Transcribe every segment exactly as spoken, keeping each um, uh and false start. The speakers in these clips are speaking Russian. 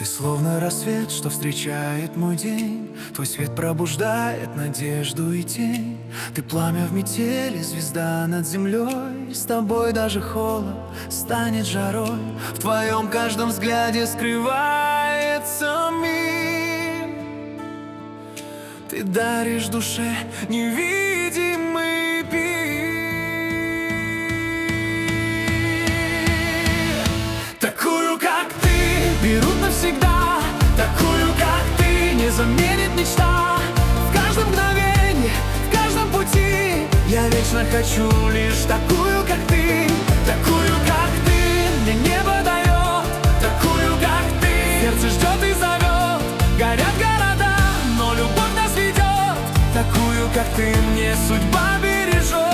Ты словно рассвет, что встречает мой день. Твой свет пробуждает надежду и тень. Ты пламя в метели, звезда над землей. С тобой даже холод станет жарой. В твоем каждом взгляде скрывается мир. Ты даришь душе невидимый пир. Такую, как ты, берут навсегда. Такую, как ты, не заменит мечта. В каждом мгновении, в каждом пути я вечно хочу лишь такую, как ты. Такую, как ты, мне небо дает. Такую, как ты, сердце ждет и зовет. Горят города, но любовь нас ведет. Такую, как ты, мне судьба бережет.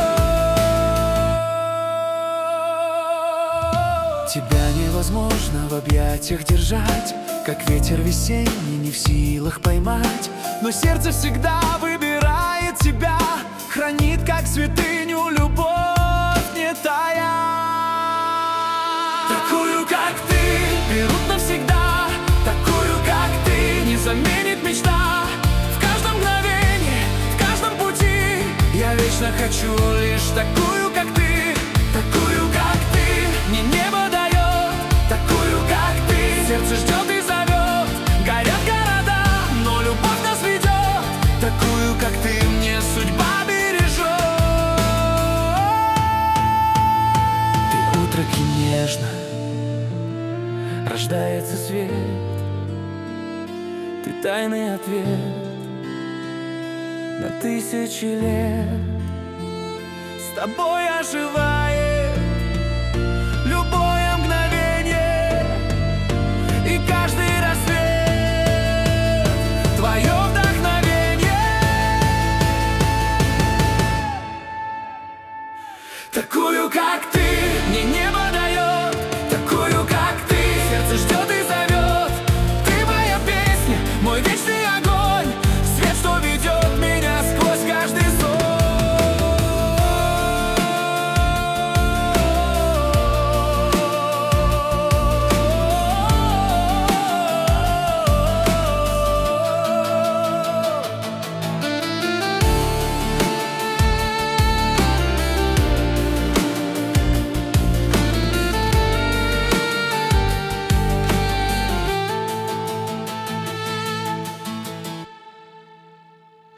Тебя невозможно в объятиях держать, как ветер весенний, не в силах поймать. Но сердце всегда выбирает тебя, хранит как святыню любовь не тая. Такую, как ты, берут навсегда. Такую, как ты, не заменит мечта. В каждом мгновении, в каждом пути я вечно хочу лишь такую, как ты. Такую, как ты, мне небо дает. Такую, как ты, сердце ждет и зовет. Горят города, но любовь нас ведет. Такую, как ты, мне судьба бережет. Ты утро нежно, рождается свет. Ты тайный ответ на тысячи лет. С тобой оживает